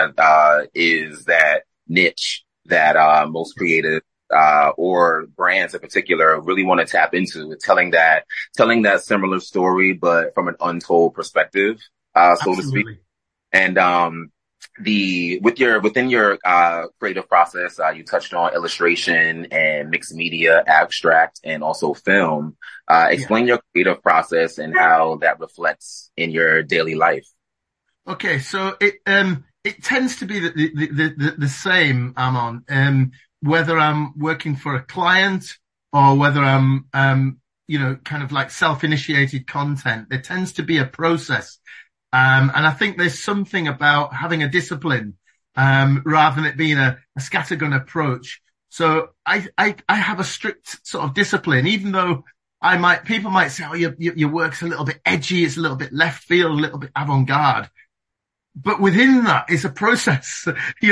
is that niche that most creative or brands in particular really want to tap into, telling that similar story, but from an untold perspective, so to speak. Absolutely. And within your creative process, you touched on illustration and mixed media, abstract, and also film. Yeah. Explain your creative process and how that reflects in your daily life. Okay. So it tends to be the same, Amon. Whether I'm working for a client or whether I'm kind of like self-initiated content, there tends to be a process. And I think there's something about having a discipline, rather than it being a scattergun approach. So I have a strict sort of discipline, even though people might say, oh, your work's a little bit edgy. It's a little bit left field, a little bit avant-garde. But within that is a process.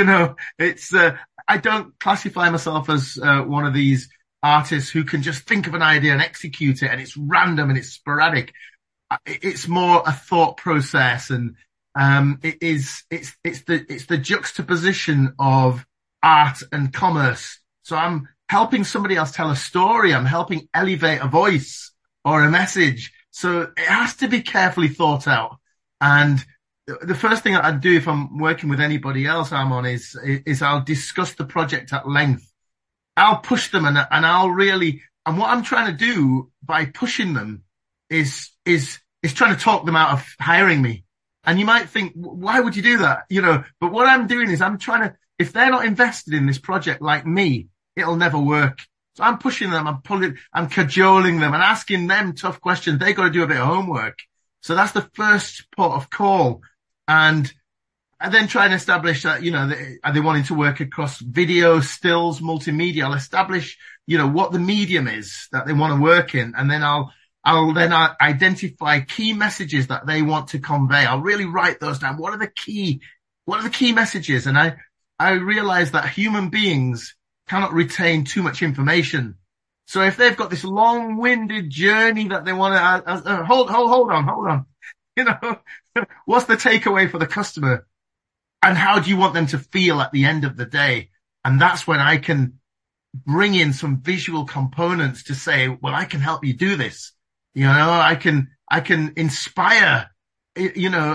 I don't classify myself as one of these artists who can just think of an idea and execute it, and it's random and it's sporadic. It's more a thought process, and it's the juxtaposition of art and commerce. So I'm helping somebody else tell a story. I'm helping elevate a voice or a message. So it has to be carefully thought out. And the first thing I'd do if I'm working with anybody else I'm on is I'll discuss the project at length. I'll push them and what I'm trying to do by pushing them is trying to talk them out of hiring me. And you might think, why would you do that? But what I'm doing is I'm trying to, if they're not invested in this project like me, it'll never work. So I'm pushing them, I'm cajoling them and asking them tough questions. They got to do a bit of homework. So that's the first port of call. And I then try and establish that, are they wanting to work across video, stills, multimedia? I'll establish, what the medium is that they want to work in. And then I'll then identify key messages that they want to convey. I'll really write those down. What are the key messages? And I realize that human beings cannot retain too much information. So if they've got this long-winded journey that they want to, hold on. What's the takeaway for the customer? And how do you want them to feel at the end of the day? And that's when I can bring in some visual components to say, well, I can help you do this. I can inspire, get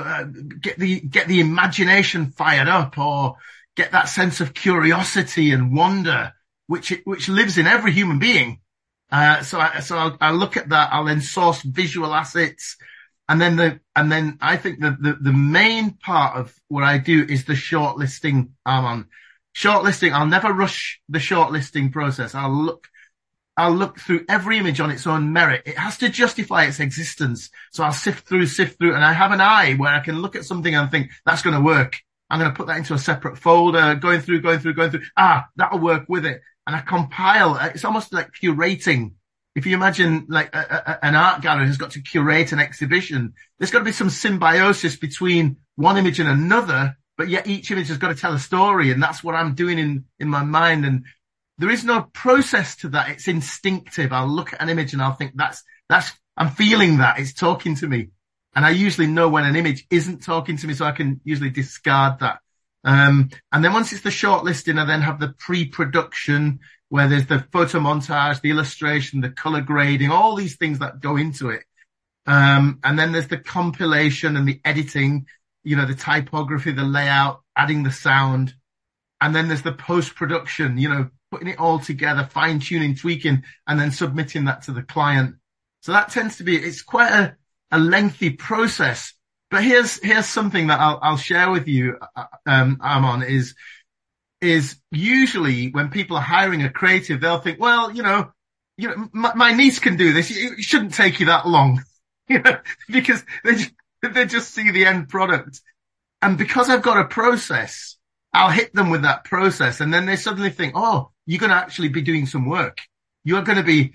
the imagination fired up, or get that sense of curiosity and wonder, which lives in every human being. So I'll look at that. I'll then source visual assets. And then I think the main part of what I do is the shortlisting. Shortlisting. I'll never rush the shortlisting process. I'll look through every image on its own merit. It has to justify its existence. So I'll sift through, and I have an eye where I can look at something and think that's going to work. I'm going to put that into a separate folder, going through. That'll work with it. And I compile. It's almost like curating. If you imagine like an art gallery has got to curate an exhibition, there's got to be some symbiosis between one image and another, but yet each image has got to tell a story. And that's what I'm doing in my mind. And there is no process to that. It's instinctive. I'll look at an image and I'll think I'm feeling that it's talking to me. And I usually know when an image isn't talking to me, so I can usually discard that. And then once it's the shortlisting, I then have the pre-production, where there's the photo montage, the illustration, the color grading, all these things that go into it. And then there's the compilation and the editing, the typography, the layout, adding the sound. And then there's the post-production, putting it all together, fine-tuning, tweaking, and then submitting that to the client. So that tends to be, it's quite a lengthy process. But here's something that I'll share with you, Amon, is usually when people are hiring a creative, they'll think, well, my niece can do this. It shouldn't take you that long, because they just see the end product. And because I've got a process, I'll hit them with that process. And then they suddenly think, oh, you're going to actually be doing some work. You're going to be,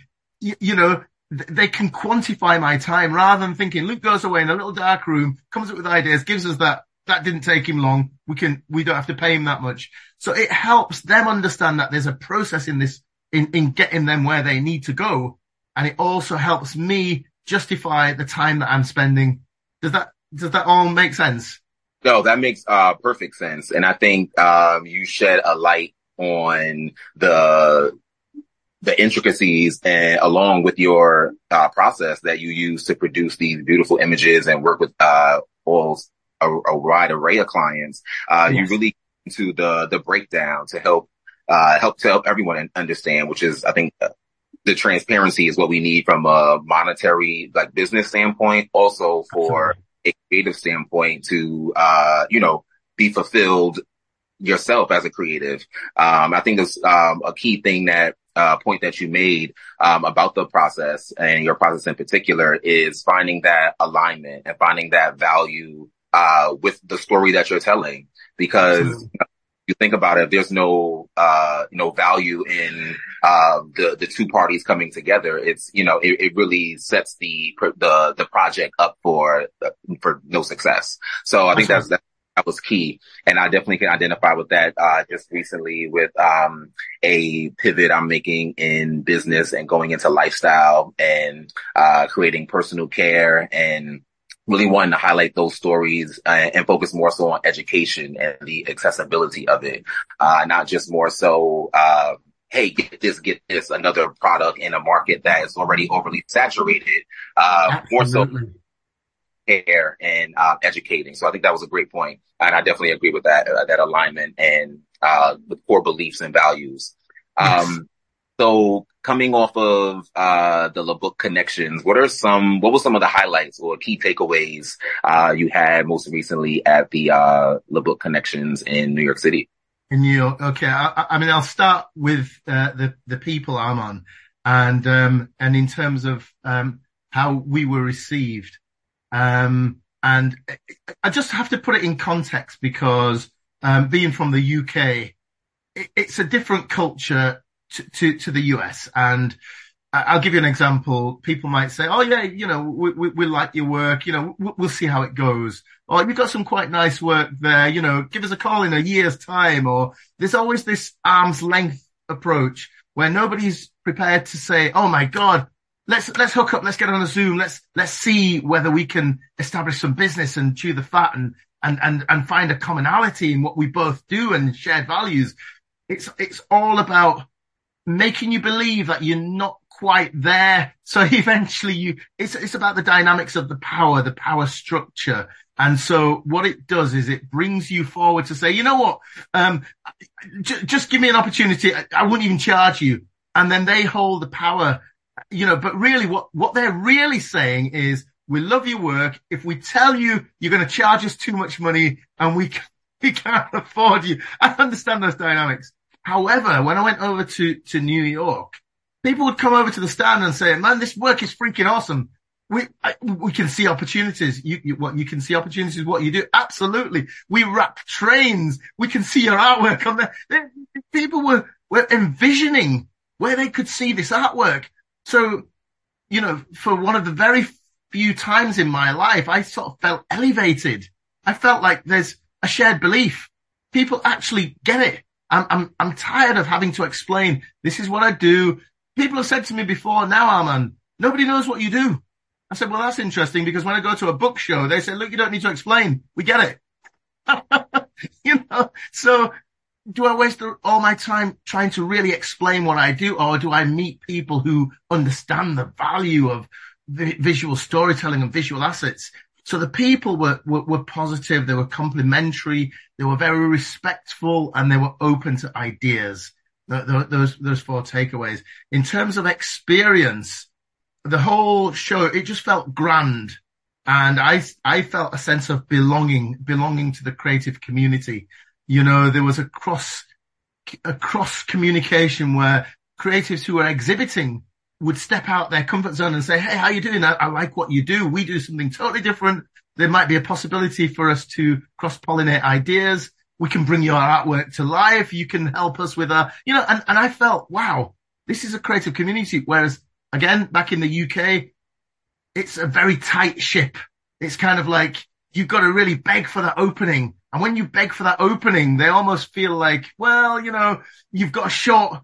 they can quantify my time rather than thinking Luke goes away in a little dark room, comes up with ideas, gives us that didn't take him long. We don't have to pay him that much. So it helps them understand that there's a process in this, in getting them where they need to go. And it also helps me justify the time that I'm spending. Does that all make sense? No, that makes perfect sense. And I think you shed a light on the intricacies and along with your process that you use to produce these beautiful images and work with all a wide array of clients. You Yes. really into the breakdown to help everyone understand, which is I think the transparency is what we need from a monetary like business standpoint, also for Absolutely. a creative standpoint to be fulfilled yourself as a creative. I think it's a key thing that point that you made about the process and your process in particular is finding that alignment and finding that value with the story that you're telling. Because Absolutely. you think about it, there's no value in the two parties coming together. It's it really sets the project up for no success. So I think That's right. that was key. And I definitely can identify with that, just recently with, a pivot I'm making in business and going into lifestyle and, creating personal care and really wanting to highlight those stories and focus more so on education and the accessibility of it. Not just more so, hey, get this, another product in a market that is already overly saturated. More so Absolutely. care and educating. So I think that was a great point, and I definitely agree with that alignment and the core beliefs and values. Yes. Um, so coming off of the LeBook Connections, what were some of the highlights or key takeaways you had most recently at the LeBook Connections in New York City? In New York. Okay. I mean, I'll start with the people I'm on, and in terms of how we were received. And I just have to put it in context because being from the UK, it's a different culture to the US. And I'll give you an example. People might say, "Oh yeah, we like your work. We'll see how it goes." Or you've got some quite nice work there. Give us a call in a year's time. Or there's always this arm's length approach where nobody's prepared to say, "Oh my God, let's hook up. Let's get on a Zoom. Let's see whether we can establish some business and chew the fat and find a commonality in what we both do and shared values." It's all about making you believe that you're not quite there. So eventually it's about the dynamics of the power structure. And so what it does is it brings you forward to say, you know what, just give me an opportunity. I wouldn't even charge you. And then they hold the power, but really what they're really saying is, we love your work. If we tell you you're going to charge us too much money and we can't afford you. I understand those dynamics. However, when I went over to New York, people would come over to the stand and say, "Man, this work is freaking awesome. We can see opportunities. You can see opportunities. What you do. Absolutely. We wrap trains. We can see your artwork on there." People were envisioning where they could see this artwork. So, for one of the very few times in my life, I sort of felt elevated. I felt like there's a shared belief. People actually get it. I'm tired of having to explain, this is what I do. People have said to me before, "Now, Arman, nobody knows what you do." I said, "Well, that's interesting, because when I go to a book show, they say, look, you don't need to explain. We get it." So do I waste all my time trying to really explain what I do, or do I meet people who understand the value of visual storytelling and visual assets? So the people were positive, they were complimentary, they were very respectful, and they were open to ideas. Those four takeaways. In terms of experience, the whole show, it just felt grand. And I felt a sense of belonging to the creative community. There was a cross communication where creatives who were exhibiting would step out their comfort zone and say, "Hey, how you doing? I like what you do. We do something totally different. There might be a possibility for us to cross-pollinate ideas. We can bring your artwork to life. You can help us with and I felt, wow, this is a creative community. Whereas again, back in the UK, it's a very tight ship. It's kind of like you've got to really beg for that opening. And when you beg for that opening, they almost feel like, well, you've got a short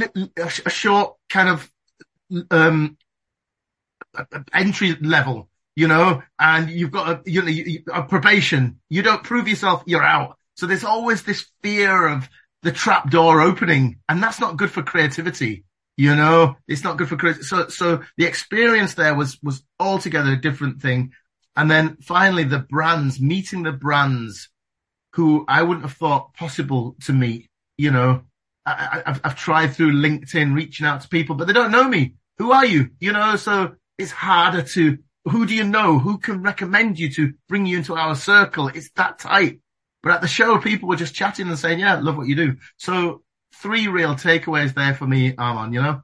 kind of entry level. and you've got a probation. You don't prove yourself, you're out. So there's always this fear of the trap door opening, and that's not good for creativity. It's not good for creativity. So the experience there was altogether a different thing. And then finally meeting the brands who I wouldn't have thought possible to meet. I've tried through LinkedIn reaching out to people, but they don't know me. Who are you? So it's harder to, who do you know? Who can recommend you to bring you into our circle? It's that tight. But at the show, people were just chatting and saying, yeah, love what you do. So 3 real takeaways there for me, Armand,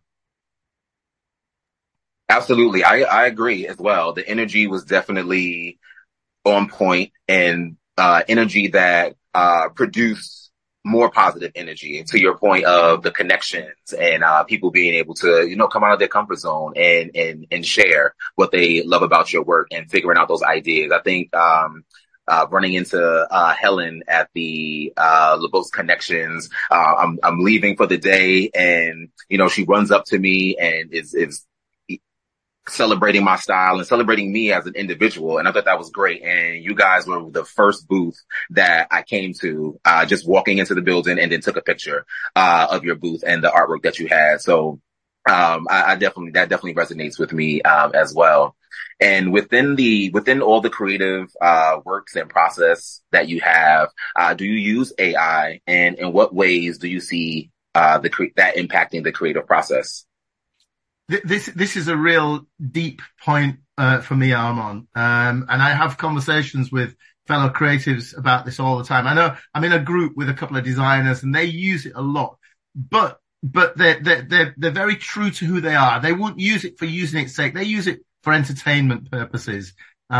Absolutely. I agree as well. The energy was definitely on point, and energy that produced more positive energy. And to your point of the connections and people being able to, come out of their comfort zone and share what they love about your work and figuring out those ideas. I think running into Helen at the LaBeaus Connections, I'm leaving for the day, and she runs up to me and is celebrating my style and celebrating me as an individual. And I thought that was great. And you guys were the first booth that I came to, just walking into the building, and then took a picture, of your booth and the artwork that you had. So, that definitely resonates with me, as well. And within all the creative, works and process that you have, do you use AI, and in what ways do you see, that impacting the creative process? This is a real deep point for me, Armand. And I have conversations with fellow creatives about this all the time. I know I'm in a group with a couple of designers, and they use it a lot, but they're very true to who they are. They won't use it for using its sake. They use it for entertainment purposes.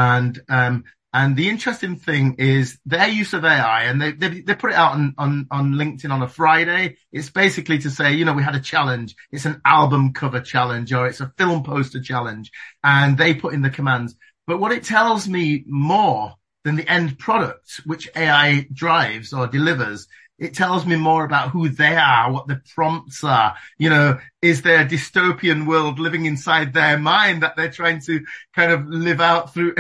And the interesting thing is their use of AI, and they put it out on LinkedIn on a Friday. It's basically to say, we had a challenge. It's an album cover challenge, or it's a film poster challenge, and they put in the commands. But what it tells me more than the end product, which AI drives or delivers, it tells me more about who they are, what the prompts are. Is there a dystopian world living inside their mind that they're trying to kind of live out through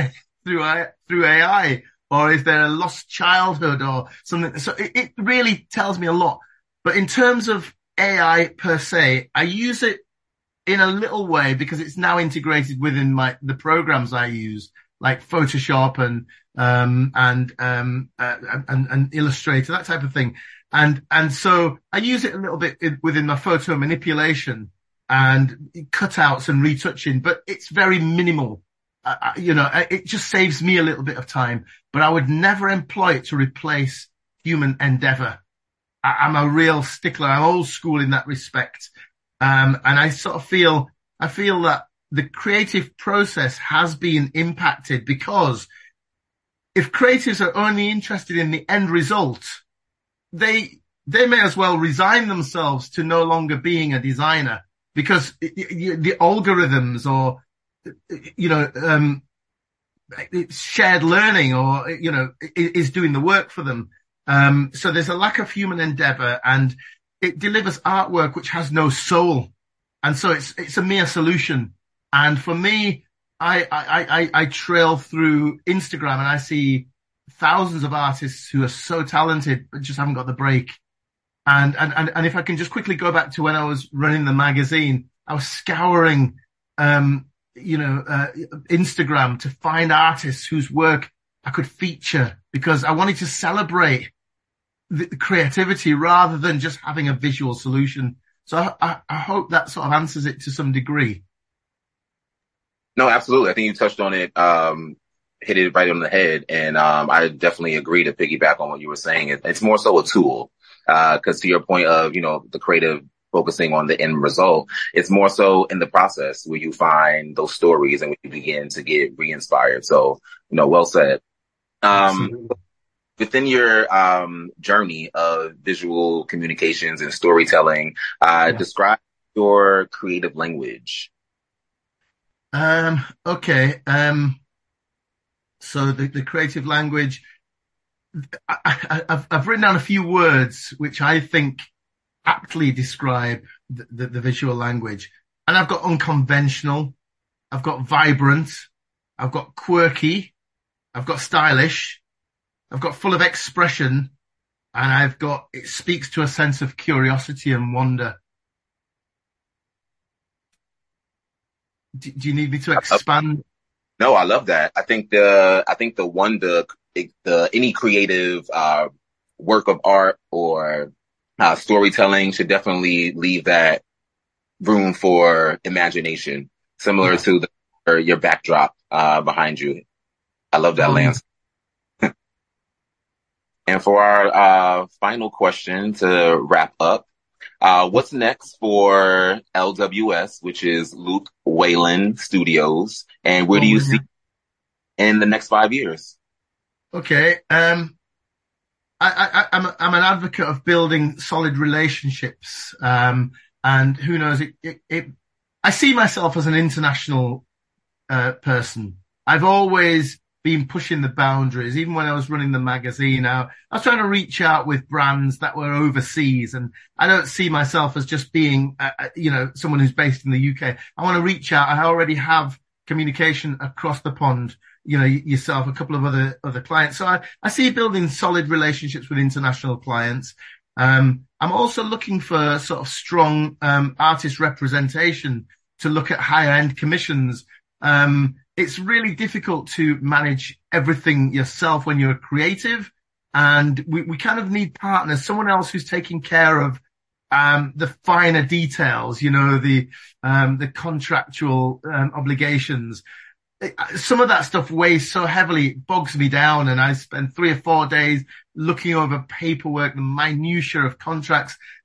AI, or is there a lost childhood or something? So it really tells me a lot. But in terms of AI per se, I use it in a little way because it's now integrated within the programs I use, like Photoshop and Illustrator, that type of thing. And so I use it a little bit within my photo manipulation and cutouts and retouching, but it's very minimal. It just saves me a little bit of time, but I would never employ it to replace human endeavor. I'm a real stickler. I'm old school in that respect. And I sort of feel that the creative process has been impacted, because if creatives are only interested in the end result, they may as well resign themselves to no longer being a designer, because the algorithms or it's shared learning, or, is doing the work for them. So there's a lack of human endeavor, and it delivers artwork which has no soul. And so it's a mere solution. And for me, I trail through Instagram, and I see thousands of artists who are so talented, but just haven't got the break. And if I can just quickly go back to when I was running the magazine, I was scouring, Instagram to find artists whose work I could feature, because I wanted to celebrate the creativity rather than just having a visual solution. So I hope that sort of answers it to some degree. No, absolutely. I think you touched on it, hit it right on the head. And I definitely agree to piggyback on what you were saying. It's more so a tool, because to your point of, the creative focusing on the end result, it's more so in the process where you find those stories and when you begin to get re-inspired. So, well said. Within your journey of visual communications and storytelling, describe your creative language. Okay. So the creative language, I've written down a few words which I think aptly describe the visual language. And I've got unconventional, I've got vibrant, I've got quirky, I've got stylish, I've got full of expression, and it speaks to a sense of curiosity and wonder. Do you need me to expand? No, I love that. I think the wonder, any creative, work of art or, storytelling should definitely leave that room for imagination, similar Yeah. to or your backdrop, behind you. I love that Um, landscape. And for our final question to wrap up, what's next for LWS, which is Luke Whalen Studios, and where do you see yeah. in the next 5 years? Okay. I'm an advocate of building solid relationships. And who knows, I see myself as an international person. I've always been pushing the boundaries. Even when I was running the magazine, I was trying to reach out with brands that were overseas. And I don't see myself as just being, someone who's based in the UK. I want to reach out. I already have communication across the pond, yourself, a couple of other clients. So I see building solid relationships with international clients. I'm also looking for sort of strong, artist representation to look at higher end commissions. It's really difficult to manage everything yourself when you're a creative, and we kind of need partners, someone else who's taking care of the finer details, the contractual obligations. Some of that stuff weighs so heavily, it bogs me down, and I spend 3 or 4 days looking over paperwork, the minutiae of contracts.